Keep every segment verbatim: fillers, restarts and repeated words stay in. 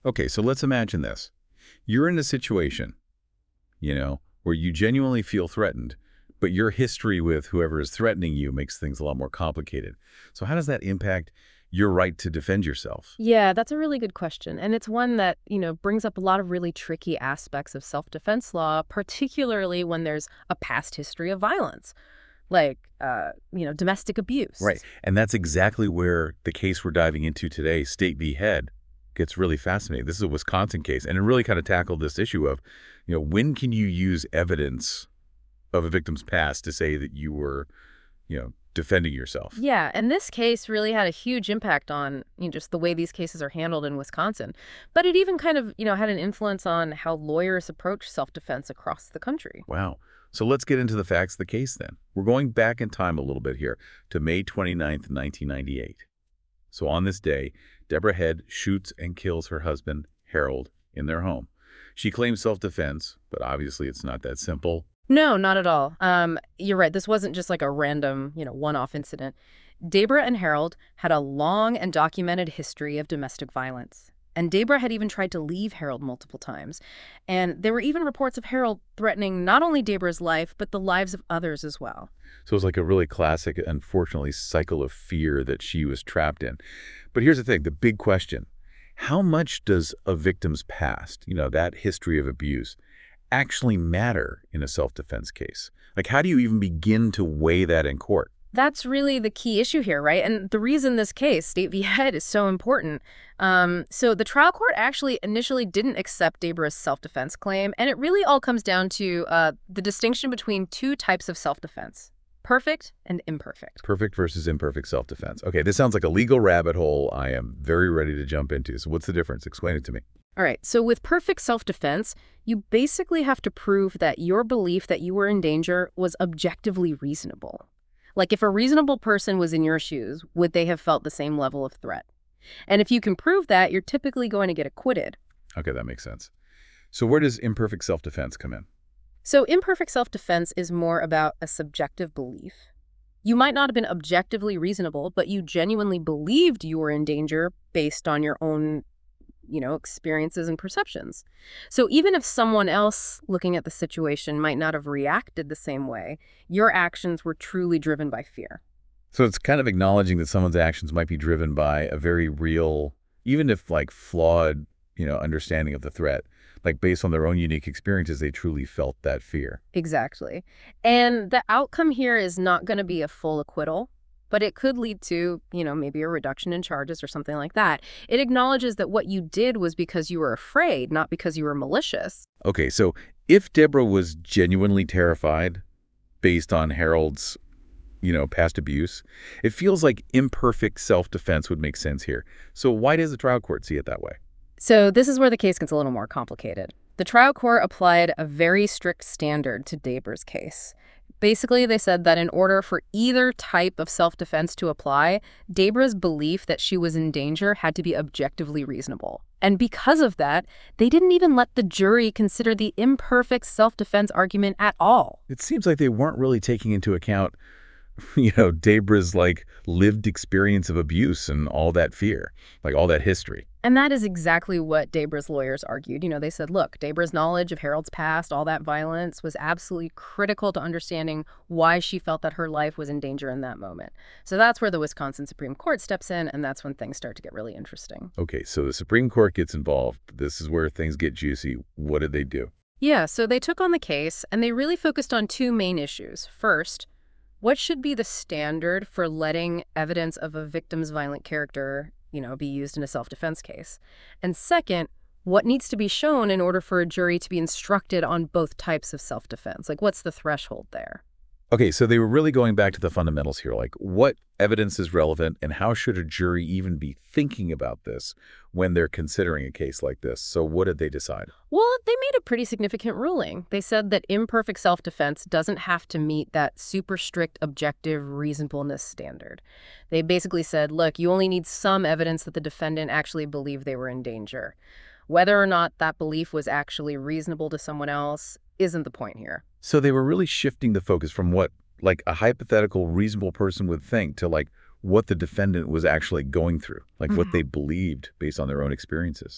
Okay, so let's imagine this. You're in a situation, you know, where you genuinely feel threatened, but your history with whoever is threatening you makes things a lot more complicated. So how does that impact your right to defend yourself? Yeah, that's a really good question. And it's one that, you know, brings up a lot of really tricky aspects of self-defense law, particularly when there's a past history of violence, like, uh, you know, domestic abuse. Right. And that's exactly where the case we're diving into today, State v. Head, gets really fascinating. This is a Wisconsin case, and it really kind of tackled this issue of, you know, when can you use evidence of a victim's past to say that you were, you know, defending yourself? Yeah, and this case really had a huge impact on, you know, just the way these cases are handled in Wisconsin. But it even kind of, you know, had an influence on how lawyers approach self-defense across the country. Wow. So let's get into the facts of the case then. We're going back in time a little bit here to May twenty-ninth, nineteen ninety-eight. So on this day, Deborah Head shoots and kills her husband, Harold, in their home. She claims self-defense, but obviously it's not that simple. No, not at all. Um, you're right. This wasn't just like a random, you know, one-off incident. Deborah and Harold had a long and documented history of domestic violence. And Deborah had even tried to leave Harold multiple times. And there were even reports of Harold threatening not only Deborah's life, but the lives of others as well. So it's like a really classic, unfortunately, cycle of fear that she was trapped in. But here's the thing, the big question. How much does a victim's past, you know, that history of abuse, actually matter in a self-defense case? Like, how do you even begin to weigh that in court? That's really the key issue here, right? And the reason this case, State v. Head, is so important. Um, so the trial court actually initially didn't accept Deborah's self-defense claim, and it really all comes down to uh, the distinction between two types of self-defense: perfect and imperfect. Perfect versus imperfect self-defense. Okay, this sounds like a legal rabbit hole I am very ready to jump into. So what's the difference? Explain it to me. All right, so with perfect self-defense, you basically have to prove that your belief that you were in danger was objectively reasonable. Like, if a reasonable person was in your shoes, would they have felt the same level of threat? And if you can prove that, you're typically going to get acquitted. Okay, that makes sense. So where does imperfect self-defense come in? So imperfect self-defense is more about a subjective belief. You might not have been objectively reasonable, but you genuinely believed you were in danger based on your own, you know, experiences and perceptions. So even if someone else looking at the situation might not have reacted the same way, your actions were truly driven by fear. So it's kind of acknowledging that someone's actions might be driven by a very real, even if like flawed, you know, understanding of the threat. Like based on their own unique experiences, they truly felt that fear. Exactly. And the outcome here is not going to be a full acquittal, but it could lead to, you know, maybe a reduction in charges or something like that. It acknowledges that what you did was because you were afraid, not because you were malicious. Okay, so if Deborah was genuinely terrified based on Harold's, you know, past abuse, it feels like imperfect self-defense would make sense here. So why does the trial court see it that way? So this is where the case gets a little more complicated. The trial court applied a very strict standard to Deborah's case. Basically, they said that in order for either type of self-defense to apply, Deborah's belief that she was in danger had to be objectively reasonable. And because of that, they didn't even let the jury consider the imperfect self-defense argument at all. It seems like they weren't really taking into account, you know, Deborah's like lived experience of abuse and all that fear, like all that history. And that is exactly what Deborah's lawyers argued. You know, they said, look, Deborah's knowledge of Harold's past, all that violence, was absolutely critical to understanding why she felt that her life was in danger in that moment. So that's where the Wisconsin Supreme Court steps in, and that's when things start to get really interesting. Okay, so the Supreme Court gets involved. This is where things get juicy. What did they do? Yeah, so they took on the case, and they really focused on two main issues. First, what should be the standard for letting evidence of a victim's violent character, you know, be used in a self-defense case? And second, what needs to be shown in order for a jury to be instructed on both types of self-defense? Like, what's the threshold there? Okay, so they were really going back to the fundamentals here, like what evidence is relevant and how should a jury even be thinking about this when they're considering a case like this? So what did they decide? Well, they made a pretty significant ruling. They said that imperfect self-defense doesn't have to meet that super strict objective reasonableness standard. They basically said, look, you only need some evidence that the defendant actually believed they were in danger. Whether or not that belief was actually reasonable to someone else isn't the point here. So they were really shifting the focus from what, like, a hypothetical reasonable person would think to, like, what the defendant was actually going through, like Mm-hmm. what they believed based on their own experiences.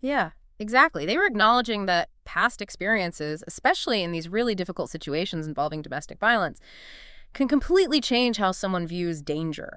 Yeah, exactly. They were acknowledging that past experiences, especially in these really difficult situations involving domestic violence, can completely change how someone views danger.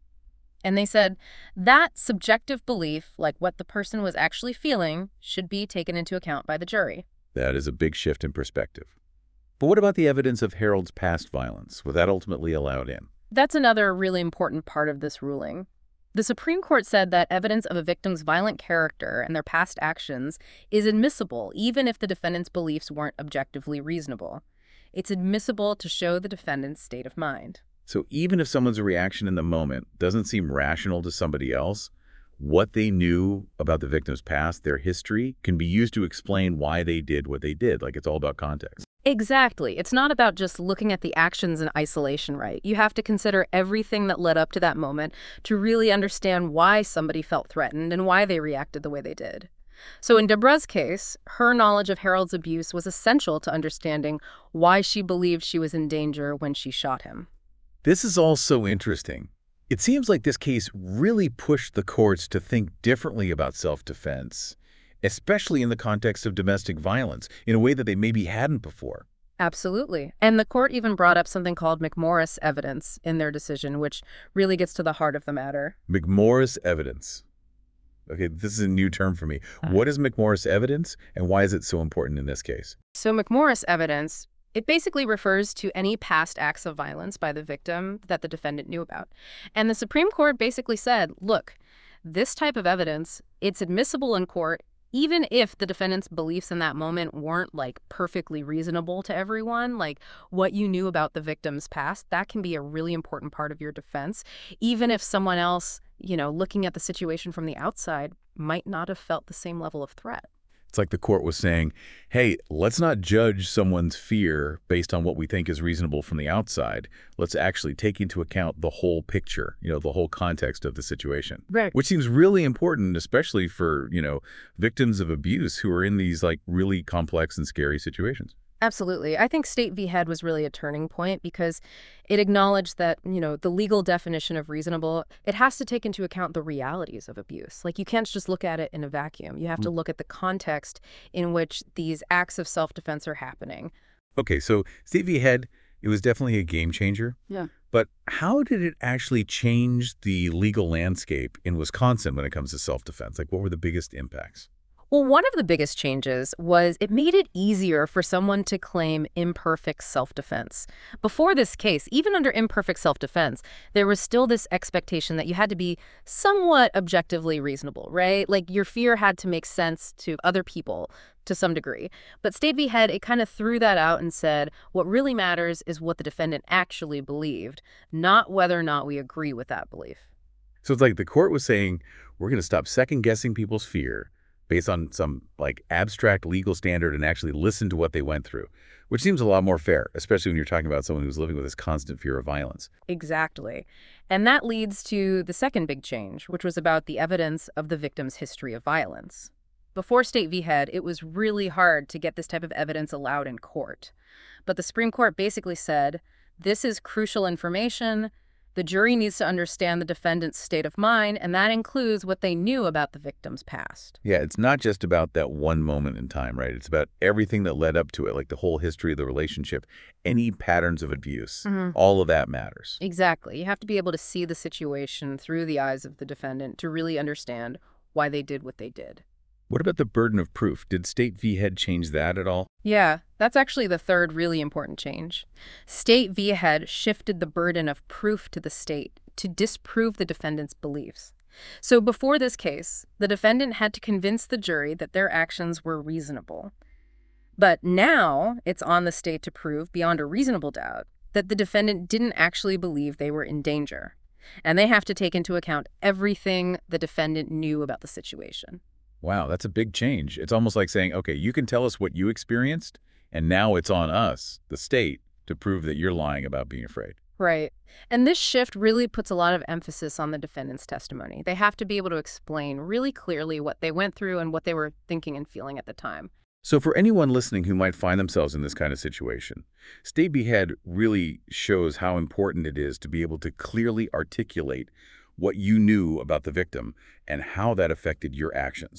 And they said that subjective belief, like what the person was actually feeling, should be taken into account by the jury. That is a big shift in perspective. But what about the evidence of Harold's past violence? Was that ultimately allowed in? That's another really important part of this ruling. The Supreme Court said that evidence of a victim's violent character and their past actions is admissible even if the defendant's beliefs weren't objectively reasonable. It's admissible to show the defendant's state of mind. So even if someone's reaction in the moment doesn't seem rational to somebody else, what they knew about the victim's past, their history, can be used to explain why they did what they did. Like, it's all about context. Exactly. It's not about just looking at the actions in isolation, right? You have to consider everything that led up to that moment to really understand why somebody felt threatened and why they reacted the way they did. So in Deborah's case, her knowledge of Harold's abuse was essential to understanding why she believed she was in danger when she shot him. This is all so interesting. It seems like this case really pushed the courts to think differently about self-defense, especially in the context of domestic violence, in a way that they maybe hadn't before. Absolutely. And the court even brought up something called McMorris evidence in their decision, which really gets to the heart of the matter. McMorris evidence. Okay, this is a new term for me. What is McMorris evidence, and why is it so important in this case? So McMorris evidence, it basically refers to any past acts of violence by the victim that the defendant knew about. And the Supreme Court basically said, look, this type of evidence, it's admissible in court even if the defendant's beliefs in that moment weren't like perfectly reasonable to everyone. Like what you knew about the victim's past, that can be a really important part of your defense, even if someone else, you know, looking at the situation from the outside might not have felt the same level of threat. It's like the court was saying, hey, let's not judge someone's fear based on what we think is reasonable from the outside. Let's actually take into account the whole picture, you know, the whole context of the situation. Right. Which seems really important, especially for, you know, victims of abuse who are in these like really complex and scary situations. Absolutely. I think State v. Head was really a turning point because it acknowledged that, you know, the legal definition of reasonable, it has to take into account the realities of abuse. Like you can't just look at it in a vacuum. You have to look at the context in which these acts of self-defense are happening. Okay, so State v. Head, it was definitely a game changer. Yeah. But how did it actually change the legal landscape in Wisconsin when it comes to self-defense? Like what were the biggest impacts? Well, one of the biggest changes was it made it easier for someone to claim imperfect self-defense. Before this case, even under imperfect self-defense, there was still this expectation that you had to be somewhat objectively reasonable, right? Like your fear had to make sense to other people to some degree. But State v. Head, it kind of threw that out and said, what really matters is what the defendant actually believed, not whether or not we agree with that belief. So it's like the court was saying, we're going to stop second-guessing people's fear based on some like abstract legal standard and actually listen to what they went through, which seems a lot more fair, especially when you're talking about someone who's living with this constant fear of violence. Exactly. And that leads to the second big change, which was about the evidence of the victim's history of violence. Before State v. Head, it was really hard to get this type of evidence allowed in court. But the Supreme Court basically said, this is crucial information. The jury needs to understand the defendant's state of mind, and that includes what they knew about the victim's past. Yeah, it's not just about that one moment in time, right? It's about everything that led up to it, like the whole history of the relationship, any patterns of abuse, Mm-hmm. all of that matters. Exactly. You have to be able to see the situation through the eyes of the defendant to really understand why they did what they did. What about the burden of proof? Did State v. Head change that at all? Yeah, that's actually the third really important change. State v. Head shifted the burden of proof to the state to disprove the defendant's beliefs. So before this case, the defendant had to convince the jury that their actions were reasonable. But now it's on the state to prove beyond a reasonable doubt that the defendant didn't actually believe they were in danger. And they have to take into account everything the defendant knew about the situation. Wow, that's a big change. It's almost like saying, okay, you can tell us what you experienced, and now it's on us, the state, to prove that you're lying about being afraid. Right. And this shift really puts a lot of emphasis on the defendant's testimony. They have to be able to explain really clearly what they went through and what they were thinking and feeling at the time. So for anyone listening who might find themselves in this kind of situation, State v. Head really shows how important it is to be able to clearly articulate what you knew about the victim and how that affected your actions.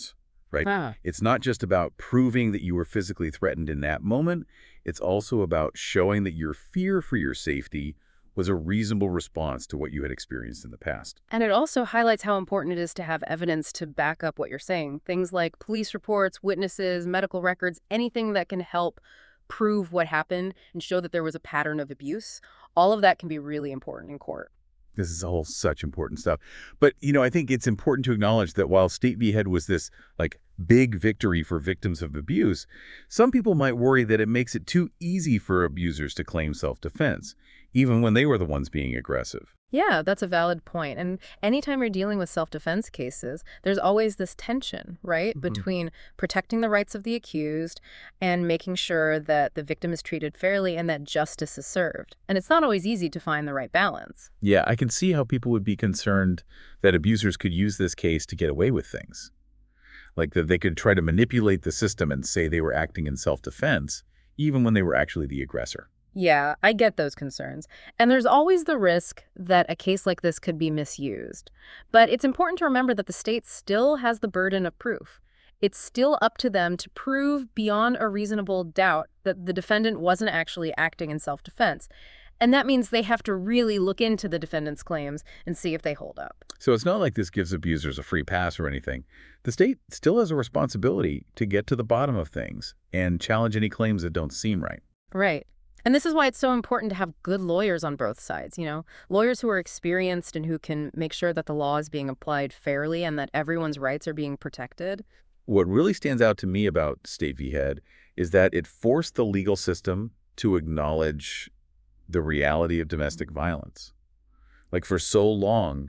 right? Huh. It's not just about proving that you were physically threatened in that moment. It's also about showing that your fear for your safety was a reasonable response to what you had experienced in the past. And it also highlights how important it is to have evidence to back up what you're saying. Things like police reports, witnesses, medical records, anything that can help prove what happened and show that there was a pattern of abuse. All of that can be really important in court. This is all such important stuff. But, you know, I think it's important to acknowledge that while State v. Head was this, like, big victory for victims of abuse, some people might worry that it makes it too easy for abusers to claim self-defense, even when they were the ones being aggressive. Yeah, that's a valid point. And anytime you're dealing with self-defense cases, there's always this tension, right, Mhm. between protecting the rights of the accused and making sure that the victim is treated fairly and that justice is served. And it's not always easy to find the right balance. Yeah, I can see how people would be concerned that abusers could use this case to get away with things. Like that they could try to manipulate the system and say they were acting in self-defense, even when they were actually the aggressor. Yeah, I get those concerns. And there's always the risk that a case like this could be misused. But it's important to remember that the state still has the burden of proof. It's still up to them to prove beyond a reasonable doubt that the defendant wasn't actually acting in self-defense. And that means they have to really look into the defendant's claims and see if they hold up. So it's not like this gives abusers a free pass or anything. The state still has a responsibility to get to the bottom of things and challenge any claims that don't seem right. Right. And this is why it's so important to have good lawyers on both sides, you know, lawyers who are experienced and who can make sure that the law is being applied fairly and that everyone's rights are being protected. What really stands out to me about State v. Head is that it forced the legal system to acknowledge the reality of domestic violence. Like for so long,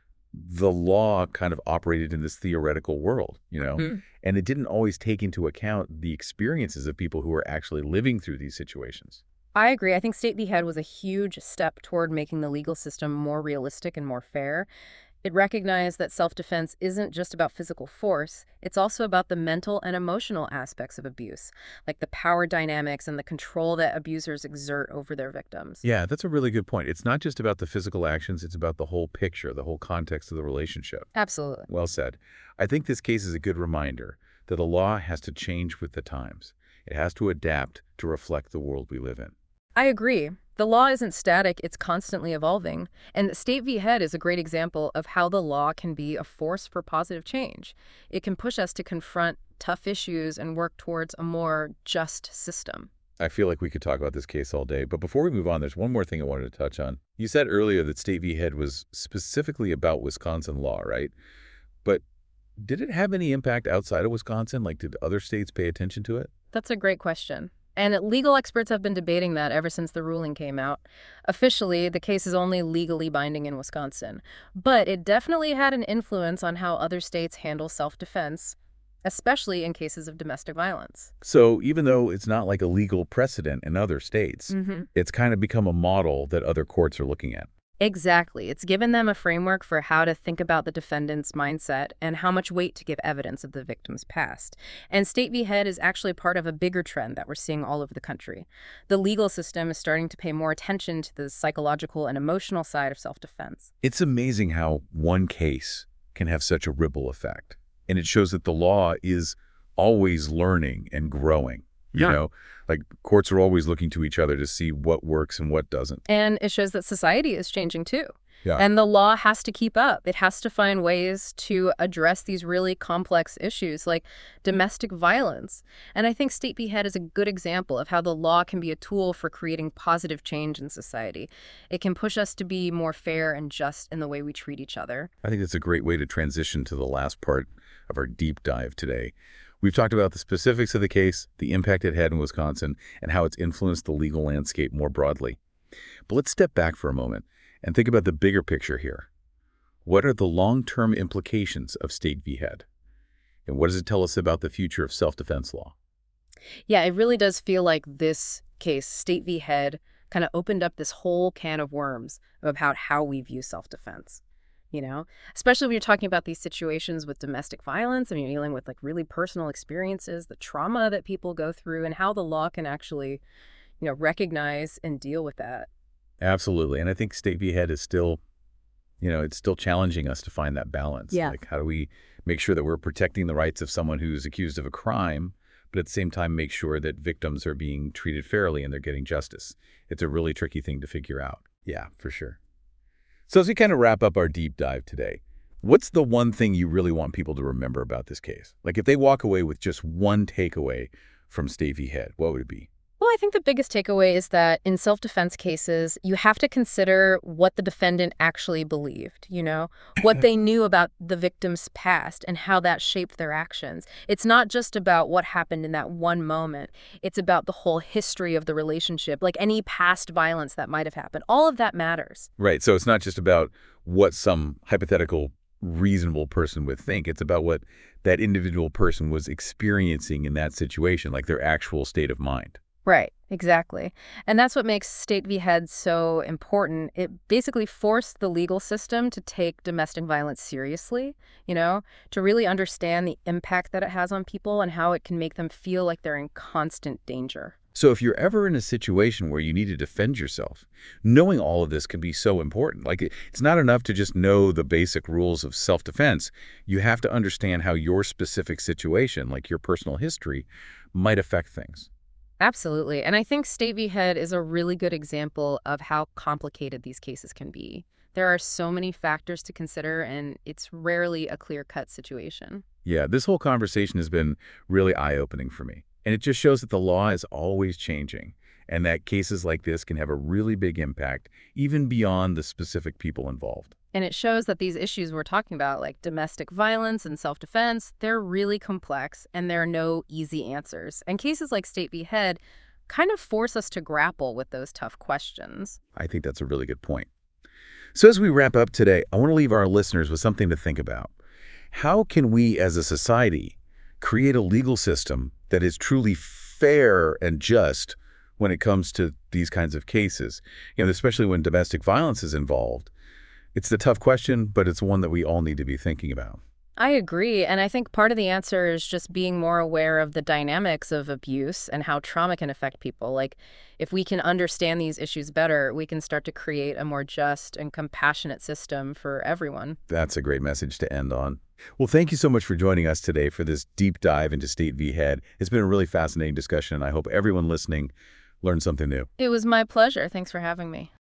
the law kind of operated in this theoretical world, you know, Mhm. and it didn't always take into account the experiences of people who were actually living through these situations. I agree. I think State v. Head was a huge step toward making the legal system more realistic and more fair. It recognized that self-defense isn't just about physical force. It's also about the mental and emotional aspects of abuse, like the power dynamics and the control that abusers exert over their victims. Yeah, that's a really good point. It's not just about the physical actions, it's about the whole picture, the whole context of the relationship. Absolutely. Well said. I think this case is a good reminder that the law has to change with the times. It has to adapt to reflect the world we live in. I agree. The law isn't static, it's constantly evolving. And State v. Head is a great example of how the law can be a force for positive change. It can push us to confront tough issues and work towards a more just system. I feel like we could talk about this case all day, but before we move on, there's one more thing I wanted to touch on. You said earlier that State v. Head was specifically about Wisconsin law, right? But did it have any impact outside of Wisconsin? Like, did other states pay attention to it? That's a great question. And legal experts have been debating that ever since the ruling came out. Officially, the case is only legally binding in Wisconsin. But it definitely had an influence on how other states handle self-defense, especially in cases of domestic violence. So even though it's not like a legal precedent in other states, Mm-hmm. it's kind of become a model that other courts are looking at. Exactly. It's given them a framework for how to think about the defendant's mindset and how much weight to give evidence of the victim's past. And State v. Head is actually part of a bigger trend that we're seeing all over the country. The legal system is starting to pay more attention to the psychological and emotional side of self-defense. It's amazing how one case can have such a ripple effect. And it shows that the law is always learning and growing. You Yeah. know, like courts are always looking to each other to see what works and what doesn't. And it shows that society is changing too. Yeah. And the law has to keep up. It has to find ways to address these really complex issues like domestic violence. And I think State v. Head is a good example of how the law can be a tool for creating positive change in society. It can push us to be more fair and just in the way we treat each other. I think that's a great way to transition to the last part of our deep dive today. We've talked about the specifics of the case, the impact it had in Wisconsin, and how it's influenced the legal landscape more broadly. But let's step back for a moment and think about the bigger picture here. What are the long-term implications of State v. Head? And what does it tell us about the future of self-defense law? Yeah, it really does feel like this case, State v. Head, kind of opened up this whole can of worms about how we view self-defense. You know, especially when you're talking about these situations with domestic violence and you're dealing with like really personal experiences, the trauma that people go through and how the law can actually, you know, recognize and deal with that. Absolutely. And I think State v. Head is still You know, it's still challenging us to find that balance. Yeah. Like, how do we make sure that we're protecting the rights of someone who's accused of a crime, but at the same time make sure that victims are being treated fairly and they're getting justice? It's a really tricky thing to figure out. Yeah, for sure. So as we kind of wrap up our deep dive today, what's the one thing you really want people to remember about this case? Like, if they walk away with just one takeaway from State v. Head, what would it be? Well, I think the biggest takeaway is that in self-defense cases, you have to consider what the defendant actually believed, you know, what they knew about the victim's past and how that shaped their actions. It's not just about what happened in that one moment. It's about the whole history of the relationship, like any past violence that might have happened. All of that matters. Right. So it's not just about what some hypothetical reasonable person would think. It's about what that individual person was experiencing in that situation, like their actual state of mind. Right, exactly. And that's what makes State v. Head so important. It basically forced the legal system to take domestic violence seriously, you know, to really understand the impact that it has on people and how it can make them feel like they're in constant danger. So if you're ever in a situation where you need to defend yourself, knowing all of this can be so important. Like, it's not enough to just know the basic rules of self-defense. You have to understand how your specific situation, like your personal history, might affect things. Absolutely. And I think State v. Head is a really good example of how complicated these cases can be. There are so many factors to consider, and it's rarely a clear-cut situation. Yeah, this whole conversation has been really eye-opening for me. And it just shows that the law is always changing, and that cases like this can have a really big impact, even beyond the specific people involved. And it shows that these issues we're talking about, like domestic violence and self-defense, they're really complex, and there are no easy answers. And cases like State v. Head kind of force us to grapple with those tough questions. I think that's a really good point. So as we wrap up today, I want to leave our listeners with something to think about. How can we as a society create a legal system that is truly fair and just when it comes to these kinds of cases? You know, especially when domestic violence is involved. It's a tough question, but it's one that we all need to be thinking about. I agree, and I think part of the answer is just being more aware of the dynamics of abuse and how trauma can affect people. Like, if we can understand these issues better, we can start to create a more just and compassionate system for everyone. That's a great message to end on. Well, thank you so much for joining us today for this deep dive into State v. Head. It's been a really fascinating discussion, and I hope everyone listening learned something new. It was my pleasure. Thanks for having me.